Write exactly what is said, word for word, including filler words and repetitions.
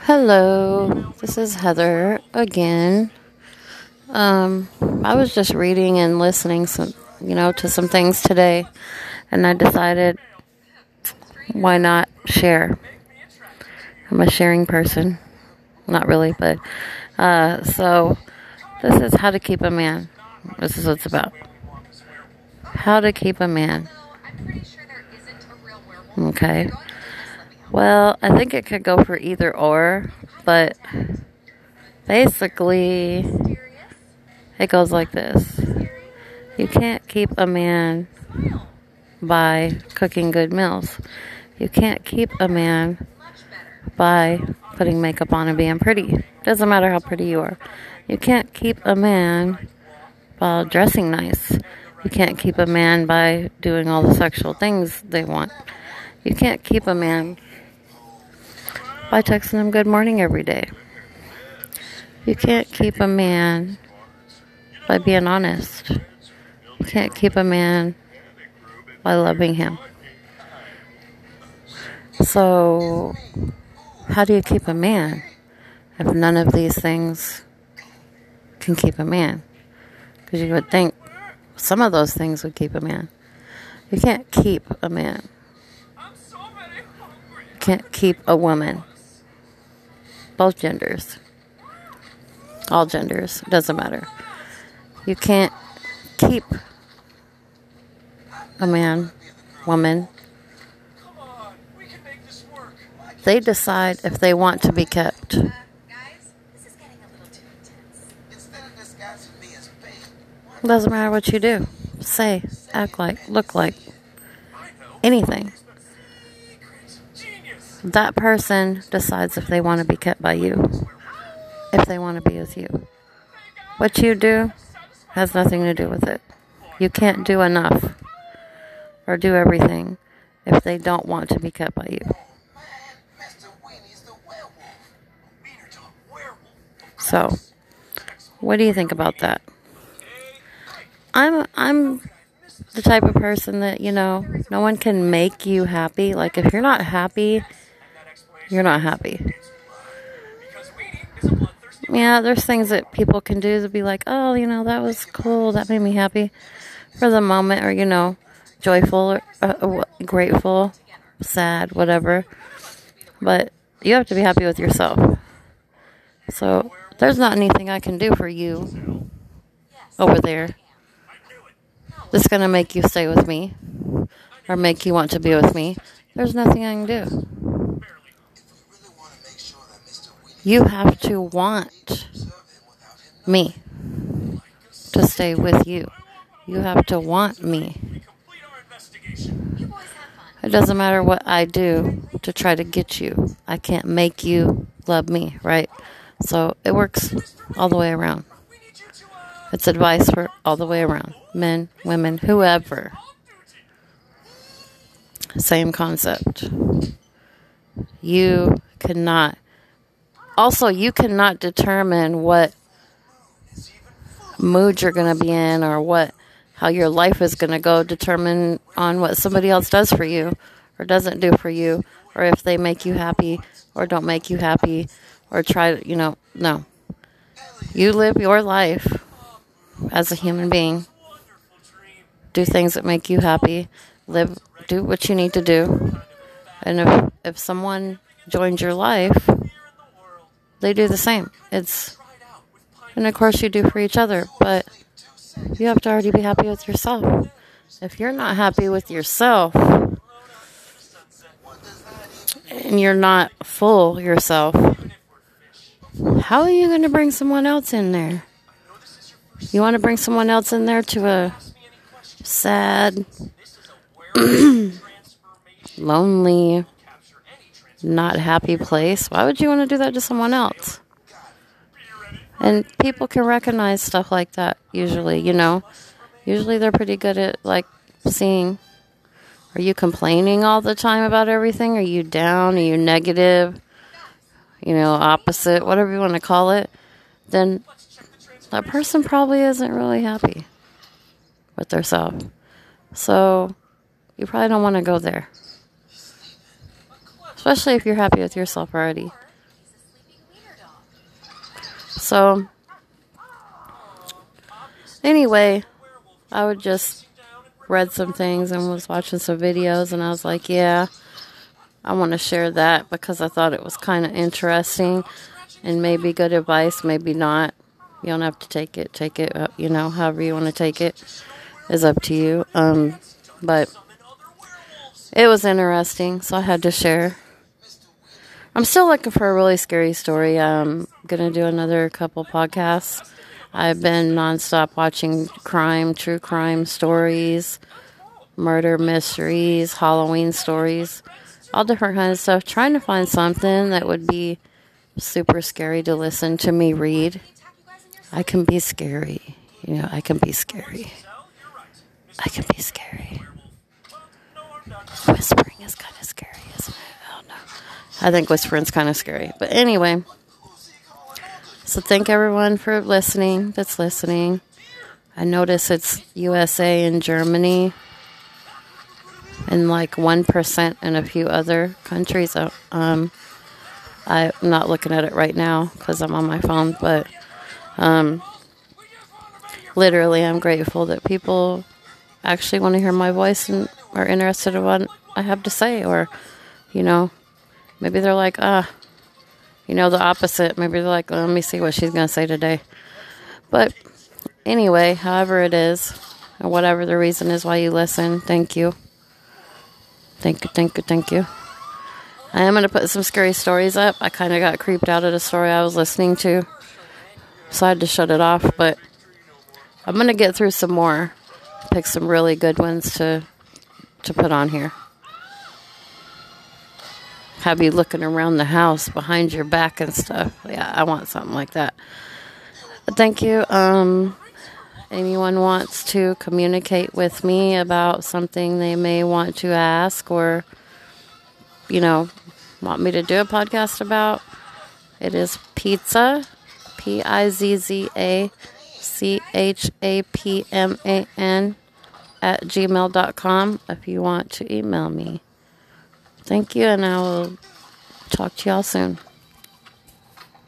Hello, this is Heather again. Um, I was just reading and listening some, you know, to some things today, and I decided why not share. I'm a sharing person, not really, but uh, so this is how to keep a man. This is what it's about. How to keep a man. Okay. Well, I think it could go for either or, but basically, it goes like this. You can't keep a man by cooking good meals. You can't keep a man by putting makeup on and being pretty. Doesn't matter how pretty you are. You can't keep a man by dressing nice. You can't keep a man by doing all the sexual things they want. You can't keep a man by texting him good morning every day. You can't keep a man by being honest. You can't keep a man by loving him. So, how do you keep a man if none of these things can keep a man? Because you would think some of those things would keep a man. You can't keep a man. You can't keep a woman. Both genders. All genders. Doesn't matter. You can't keep a man, woman. They decide if they want to be kept. It doesn't matter what you do. Say, act like, look like, anything. That person decides if they want to be kept by you. If they want to be with you. What you do has nothing to do with it. You can't do enough or do everything if they don't want to be kept by you. So, what do you think about that? I'm I'm the type of person that, you know, no one can make you happy. Like, if you're not happy, you're not happy. Yeah, there's things that people can do to be like, oh, you know, that was cool, that made me happy for the moment, or, you know, joyful, or uh, grateful, sad, whatever. But you have to be happy with yourself. So, there's not anything I can do for you over there that's going to make you stay with me or make you want to be with me. There's nothing I can do. You have to want me to stay with you. You have to want me. It doesn't matter what I do to try to get you. I can't make you love me, right? So it works all the way around. It's advice for all the way around. Men, women, whoever. Same concept. You cannot. Also, you cannot determine what mood you're going to be in or what how your life is going to go determine on what somebody else does for you or doesn't do for you, or if they make you happy or don't make you happy, or try to, you know, no. You live your life as a human being. Do things that make you happy. Live, do what you need to do. And if if someone joins your life, they do the same. It's, and of course you do for each other, but you have to already be happy with yourself. If you're not happy with yourself, and you're not full yourself, how are you going to bring someone else in there? You want to bring someone else in there to a sad, lonely, not happy place? Why would you want to do that to someone else? And people can recognize stuff like that usually, you know. Usually they're pretty good at, like, seeing, are you complaining all the time about everything? Are you down? Are you negative? You know, opposite, whatever you want to call it. Then that person probably isn't really happy with themselves. So you probably don't want to go there. Especially if you're happy with yourself already. So, anyway, I would just read some things and was watching some videos, and I was like, yeah, I want to share that because I thought it was kind of interesting and maybe good advice, maybe not. You don't have to take it. Take it, uh, you know, however you want to take it is up to you. Um, but it was interesting, so I had to share. I'm still looking for a really scary story. I'm going to do another couple podcasts. I've been nonstop watching crime, true crime stories, murder mysteries, Halloween stories, all different kinds of stuff, trying to find something that would be super scary to listen to me read. I can be scary. You know, I can be scary. I can be scary. Whispering is kind of scary, isn't it? I don't know. I think whispering's kind of scary. But anyway, so thank everyone for listening that's listening. I notice it's U S A and Germany and like one percent in a few other countries. Um, I'm not looking at it right now because I'm on my phone, but um, literally I'm grateful that people actually want to hear my voice and are interested in what I have to say, or, you know, maybe they're like, ah, you know, the opposite. Maybe they're like, let me see what she's going to say today. But anyway, however it is, or whatever the reason is why you listen, thank you. Thank you, thank you, thank you. I am going to put some scary stories up. I kind of got creeped out at a story I was listening to, so I had to shut it off. But I'm going to get through some more. Pick some really good ones to to put on here. Have you looking around the house behind your back and stuff. Yeah, I want something like that. But thank you. Um, anyone wants to communicate with me about something they may want to ask or, you know, want me to do a podcast about, it is pizza, P I Z Z A C H A P M A N at gmail dot com if you want to email me. Thank you, and I will talk to y'all soon.